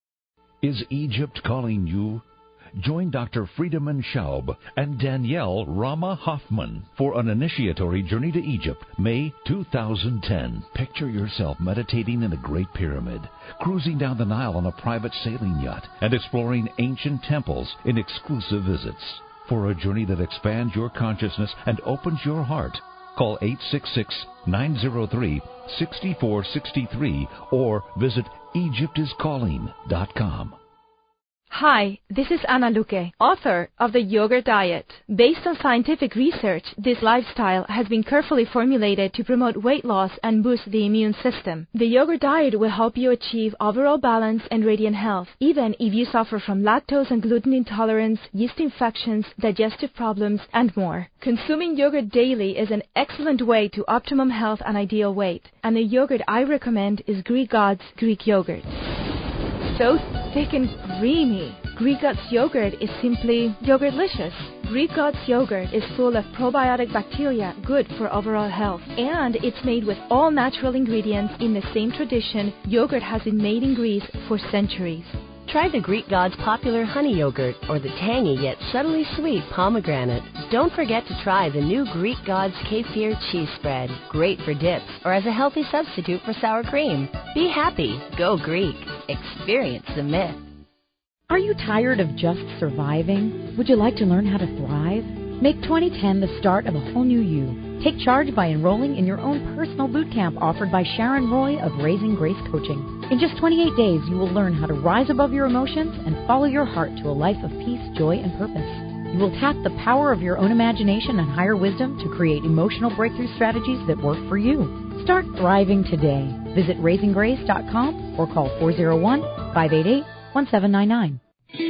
Is Egypt calling you? Join Doctor Friedemann Schaub and Danielle Rama Hoffman for an initiatory journey to Egypt, May two thousand ten. Picture yourself meditating in the Great Pyramid, cruising down the Nile on a private sailing yacht, and exploring ancient temples in exclusive visits. For a journey that expands your consciousness and opens your heart, call eight six six, nine zero three, six four six three or visit egypt is calling dot com. Hi, this is Anna Luque, author of The Yogurt Diet. Based on scientific research, this lifestyle has been carefully formulated to promote weight loss and boost the immune system. The Yogurt Diet will help you achieve overall balance and radiant health, even if you suffer from lactose and gluten intolerance, yeast infections, digestive problems, and more. Consuming yogurt daily is an excellent way to optimum health and ideal weight. And the yogurt I recommend is Greek God's Greek Yogurt. So thick and creamy. Greek God's yogurt is simply yogurtlicious. Greek God's yogurt is full of probiotic bacteria good for overall health, and it's made with all natural ingredients in the same tradition yogurt has been made in Greece for centuries. Try the Greek God's popular honey yogurt or the tangy yet subtly sweet pomegranate. Don't forget to try the new Greek God's kefir cheese spread. Great for dips or as a healthy substitute for sour cream. Be happy. Go Greek. Experience the myth. Are you tired of just surviving? Would you like to learn how to thrive? Make twenty ten the start of a whole new you. Take charge by enrolling in your own personal boot camp offered by Sharon Roy of Raising Grace Coaching. In just twenty-eight days, you will learn how to rise above your emotions and follow your heart to a life of peace, joy, and purpose. You will tap the power of your own imagination and higher wisdom to create emotional breakthrough strategies that work for you. Start thriving today. Visit raising grace dot com or call four oh one, five eight eight, one seven nine nine.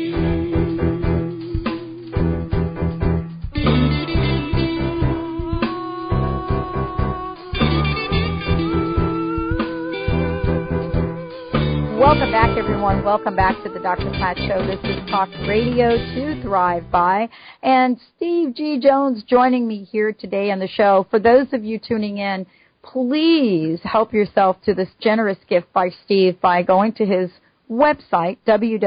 Welcome back, everyone. Welcome back to the Doctor Pat Show. This is Talk Radio to Thrive By. And Steve G. Jones joining me here today on the show. For those of you tuning in, please help yourself to this generous gift by Steve by going to his website,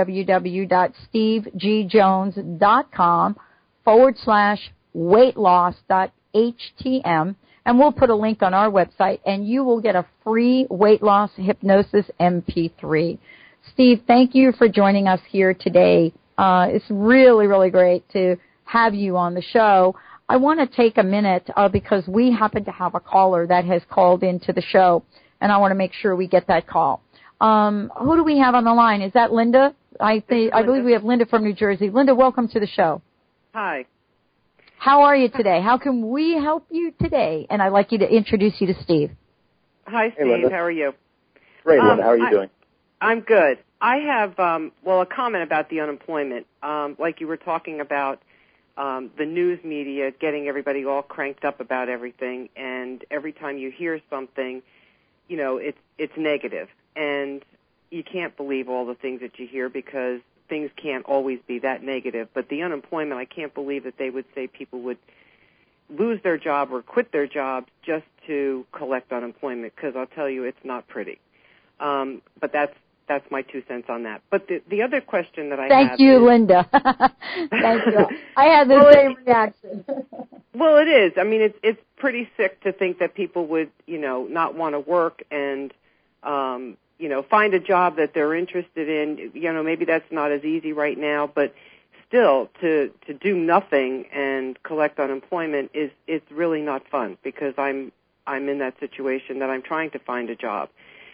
www.stevegjones.com forward slash weight loss dot htm. And we'll put a link on our website, and you will get a free weight loss hypnosis M P three. Steve, thank you for joining us here today. Uh, it's really, really great to have you on the show. I want to take a minute uh, because we happen to have a caller that has called into the show, and I want to make sure we get that call. Um, who do we have on the line? Is that Linda? I think I believe we have Linda from New Jersey. Linda, welcome to the show. Hi. How are you today? How can we help you today? And I'd like you to introduce you to Steve. Hi, Steve. Hey, how are you? Great, Linda. Um, How are you I, doing? I'm good. I have, um, well, a comment about the unemployment. Um, like you were talking about um, the news media getting everybody all cranked up about everything, and every time you hear something, you know, it's it's negative. And you can't believe all the things that you hear because things can't always be that negative. But the unemployment, I can't believe that they would say people would lose their job or quit their jobs just to collect unemployment, because I'll tell you, it's not pretty. Um, but that's that's my two cents on that. But the the other question that I Thank have you, is, Linda. Thank you. I had the well, same it, reaction. Well, it is. I mean, it's it's pretty sick to think that people would, you know, not want to work and um you know, find a job that they're interested in. You know, maybe that's not as easy right now, but still, to to do nothing and collect unemployment is it's really not fun, because I'm I'm in that situation that I'm trying to find a job.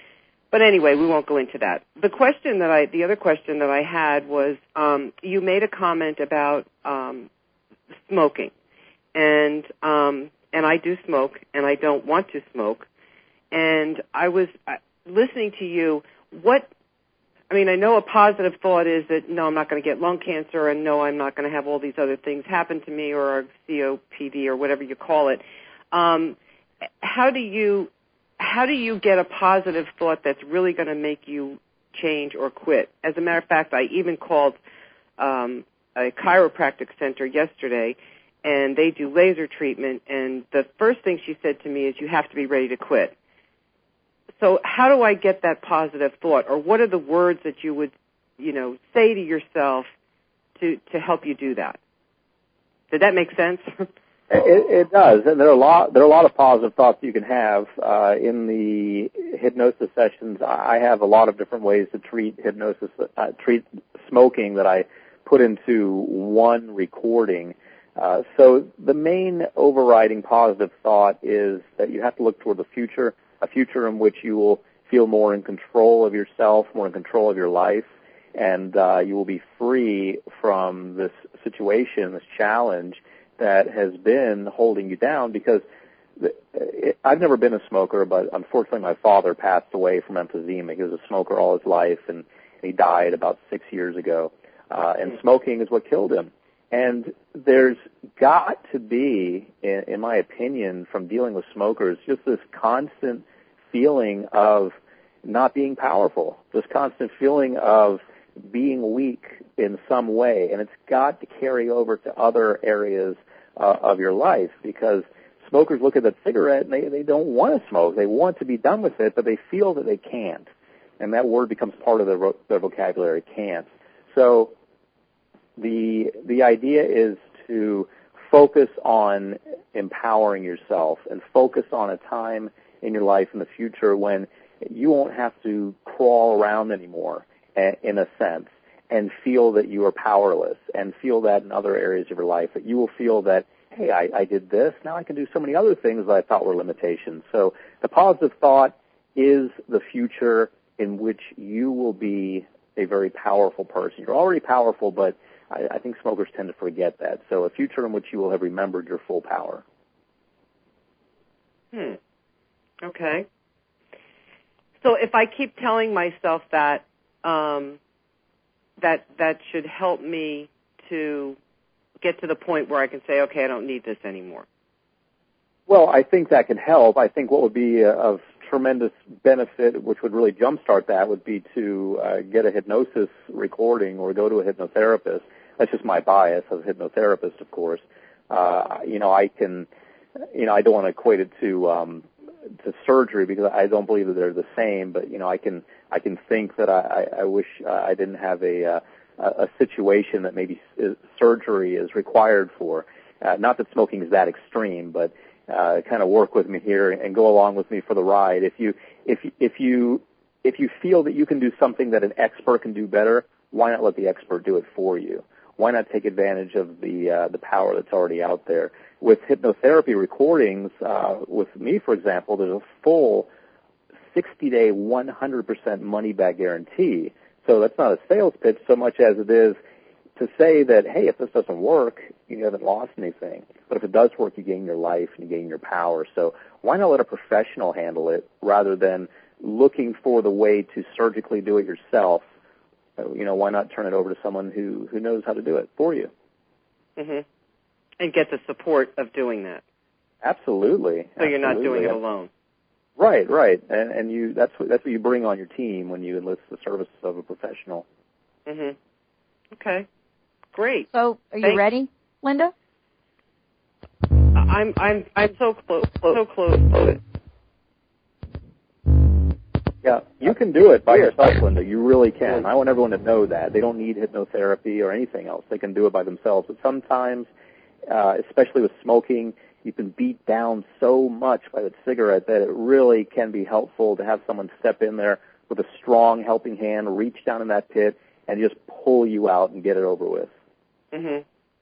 But anyway, we won't go into that. The question that I, the other question that I had was, um, you made a comment about um, smoking, and um, and I do smoke, and I don't want to smoke. And I was uh, listening to you. What I mean, I know a positive thought is that no, I'm not going to get lung cancer, and no, I'm not going to have all these other things happen to me, or C O P D, or whatever you call it. Um, how do you How do you get a positive thought that's really going to make you change or quit? As a matter of fact, I even called um, a chiropractic center yesterday, and they do laser treatment, and the first thing she said to me is, you have to be ready to quit. So how do I get that positive thought, or what are the words that you would, you know, say to yourself to, to help you do that? Did that make sense? It, it does, and there are a lot. There are a lot of positive thoughts you can have uh, in the hypnosis sessions. I have a lot of different ways to treat hypnosis, uh, treat smoking that I put into one recording. Uh, so the main overriding positive thought is that you have to look toward the future, a future in which you will feel more in control of yourself, more in control of your life, and uh, you will be free from this situation, this challenge that has been holding you down, because it, I've never been a smoker, but unfortunately my father passed away from emphysema. He was a smoker all his life, and he died about six years ago. Uh, and smoking is what killed him. And there's got to be, in, in my opinion, from dealing with smokers, just this constant feeling of not being powerful, this constant feeling of being weak in some way, and it's got to carry over to other areas uh, of your life, because smokers look at that cigarette and they, they don't want to smoke. They want to be done with it, but they feel that they can't, and that word becomes part of their, their vocabulary, can't. So the the idea is to focus on empowering yourself and focus on a time in your life in the future when you won't have to crawl around anymore, in a sense, and feel that you are powerless, and feel that in other areas of your life, that you will feel that, hey, I, I did this, now I can do so many other things that I thought were limitations. So the positive thought is the future in which you will be a very powerful person. You're already powerful, but I, I think smokers tend to forget that. So a future in which you will have remembered your full power. Hmm. Okay. So if I keep telling myself that, Um, that that should help me to get to the point where I can say, okay, I don't need this anymore. Well, I think that can help. I think what would be of tremendous benefit, which would really jumpstart that, would be to uh, get a hypnosis recording or go to a hypnotherapist. That's just my bias as a hypnotherapist, of course. Uh, you know, I can, you know, I don't want to equate it to um, to surgery, because I don't believe that they're the same, but, you know, I can I can think that I, I wish uh, I didn't have a, uh, a situation that maybe surgery is required for. Uh, not that smoking is that extreme, but uh, kind of work with me here and go along with me for the ride. If you if if you if you feel that you can do something that an expert can do better, why not let the expert do it for you? Why not take advantage of the uh, the power that's already out there? With hypnotherapy recordings, uh, with me, for example, there's a full sixty-day, one hundred percent money-back guarantee. So that's not a sales pitch so much as it is to say that, hey, if this doesn't work, you haven't lost anything. But if it does work, you gain your life and you gain your power. So why not let a professional handle it rather than looking for the way to surgically do it yourself? You know, why not turn it over to someone who, who knows how to do it for you? Mm-hmm. And get the support of doing that. Absolutely. So you're not Absolutely. doing it alone. Right, right, and and you that's what that's what you bring on your team when you enlist the services of a professional. Mhm. Okay. Great. So, are you Thanks. ready, Linda? I'm I'm I'm so close, so close to it. Yeah, you can do it by yourself, Linda. You really can. I want everyone to know that they don't need hypnotherapy or anything else. They can do it by themselves. But sometimes, uh, especially with smoking, you can beat down so much by the cigarette that it really can be helpful to have someone step in there with a strong helping hand, reach down in that pit, and just pull you out and get it over with. Mhm.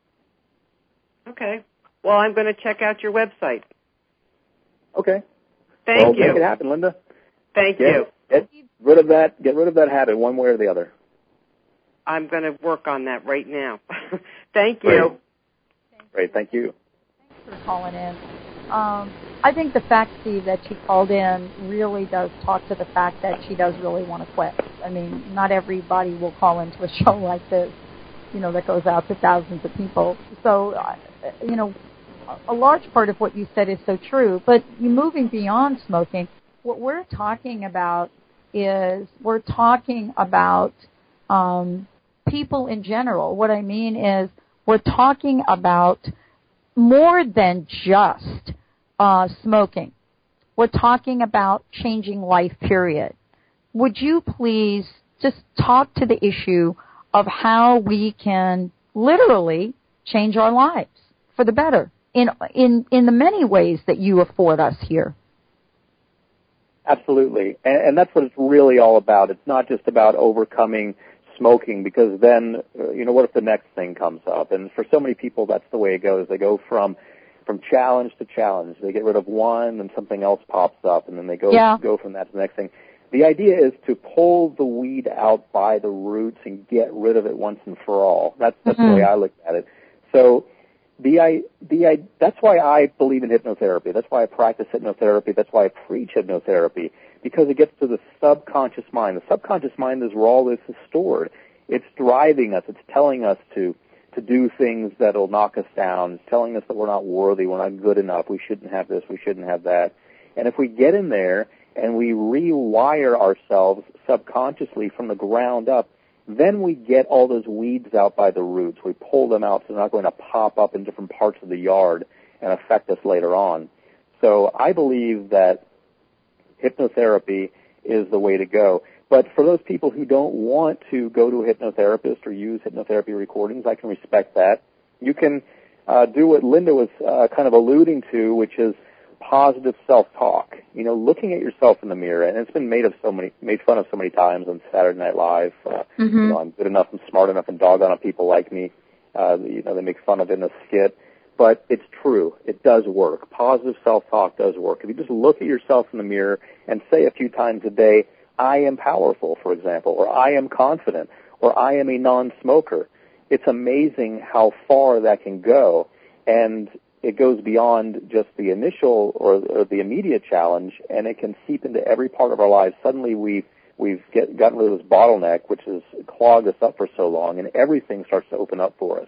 Okay. Well, I'm going to check out your website. Okay. Thank well, you. Make it happen, Linda. Thank get, you. Get, rid of that. Get rid of that habit, one way or the other. I'm going to work on that right now. Thank you. Great. Great. Thank you. Thanks for calling in. Um, I think the fact, Steve, that she called in really does talk to the fact that she does really want to quit. I mean, not everybody will call into a show like this, you know, that goes out to thousands of people. So, uh, you know, a large part of what you said is so true. But moving beyond smoking, what we're talking about is we're talking about um, people in general. What I mean is we're talking about more than just uh, smoking. We're talking about changing life, period. Would you please just talk to the issue of how we can literally change our lives for the better in in, in the many ways that you afford us here? Absolutely. And, and that's what it's really all about. It's not just about overcoming smoking, because then, uh, you know, what if the next thing comes up? And for so many people, that's the way it goes. They go from from challenge to challenge. They get rid of one, and something else pops up, and then they go yeah. go from that to the next thing. The idea is to pull the weed out by the roots and get rid of it once and for all. That's, that's mm-hmm. the way I look at it. So the I, the I, that's why I believe in hypnotherapy. That's why I practice hypnotherapy. That's why I preach hypnotherapy, because it gets to the subconscious mind. The subconscious mind is where all this is stored. It's driving us. It's telling us to to do things that will knock us down. It's telling us that we're not worthy, we're not good enough, we shouldn't have this, we shouldn't have that. And if we get in there and we rewire ourselves subconsciously from the ground up, then we get all those weeds out by the roots. We pull them out so they're not going to pop up in different parts of the yard and affect us later on. So I believe that hypnotherapy is the way to go. But for those people who don't want to go to a hypnotherapist or use hypnotherapy recordings, I can respect that. You can uh, do what Linda was uh, kind of alluding to, which is positive self-talk. You know, looking at yourself in the mirror, and it's been made of so many, made fun of so many times on Saturday Night Live. Uh, mm-hmm. You know, I'm good enough and smart enough and doggone on people like me. Uh, you know, they make fun of it in a skit. But it's true. It does work. Positive self-talk does work. If you just look at yourself in the mirror and say a few times a day, I am powerful, for example, or I am confident, or I am a non-smoker, it's amazing how far that can go. And it goes beyond just the initial or, or the immediate challenge, and it can seep into every part of our lives. Suddenly we've, we've get, gotten rid of this bottleneck, which has clogged us up for so long, and everything starts to open up for us.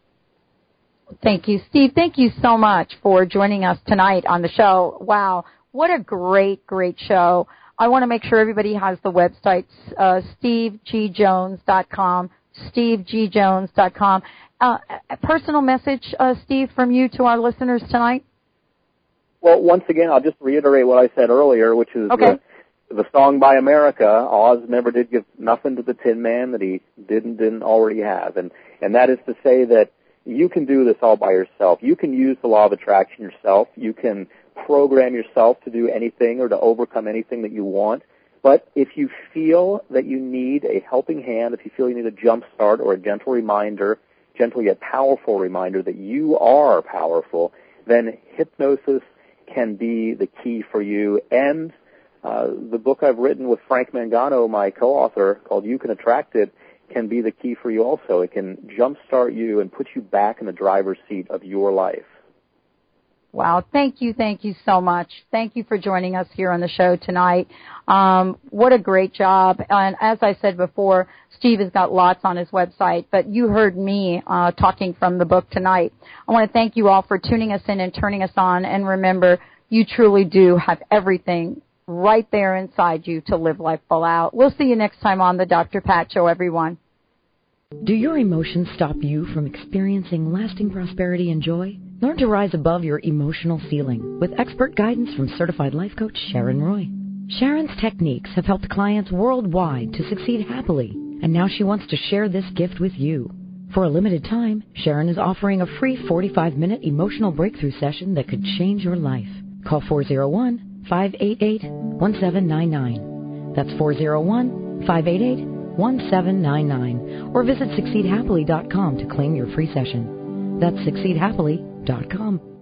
Thank you, Steve. Thank you so much for joining us tonight on the show. Wow, what a great, great show. I want to make sure everybody has the website, uh, steve g jones dot com, steve g jones dot com. Uh, a personal message, uh, Steve, from you to our listeners tonight? Well, once again, I'll just reiterate what I said earlier, which is okay. the, the song by America, Oz never did give nothing to the Tin Man that he didn't didn't already have. And, and that is to say that you can do this all by yourself. You can use the law of attraction yourself. You can program yourself to do anything or to overcome anything that you want. But if you feel that you need a helping hand, if you feel you need a jump start or a gentle reminder, gentle yet powerful reminder that you are powerful, then hypnosis can be the key for you. And uh, the book I've written with Frank Mangano, my co-author, called You Can Attract It, can be the key for you also. It can jumpstart you and put you back in the driver's seat of your life. Wow. Thank you. Thank you so much. Thank you for joining us here on the show tonight. Um, what a great job. And as I said before, Steve has got lots on his website, but you heard me uh, talking from the book tonight. I want to thank you all for tuning us in and turning us on. And remember, you truly do have everything right there inside you to live life full out. We'll see you next time on the Doctor Pat Show, everyone. Do your emotions stop you from experiencing lasting prosperity and joy? Learn to rise above your emotional ceiling with expert guidance from certified life coach Sharon Roy. Sharon's techniques have helped clients worldwide to succeed happily, and now she wants to share this gift with you. For a limited time, Sharon is offering a free forty-five minute emotional breakthrough session that could change your life. Call four oh one, five eight eight, one seven nine nine. That's four oh one, five eight eight, one seven nine nine, or visit succeed happily dot com to claim your free session. That's succeed happily dot com.